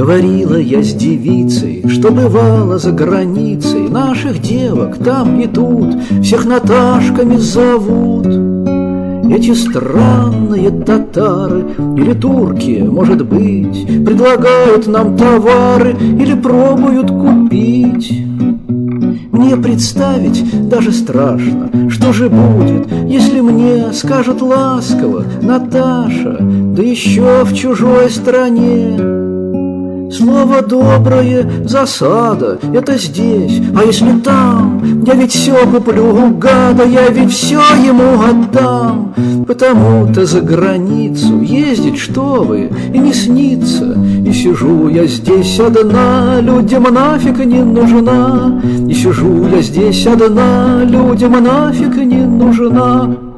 Говорила я с девицей, что бывало за границей. Наших девок там и тут всех Наташками зовут. Эти странные татары или турки, может быть, предлагают нам товары или пробуют купить. Мне представить даже страшно, что же будет, если мне скажут ласково: Наташа, да еще в чужой стране. Слово доброе, засада, это здесь, а если там? Я ведь все куплю у гада, я ведь все ему отдам. Потому-то за границу ездить, что вы, и не снится. И сижу я здесь одна, людям нафиг не нужна. И сижу я здесь одна, людям нафиг не нужна.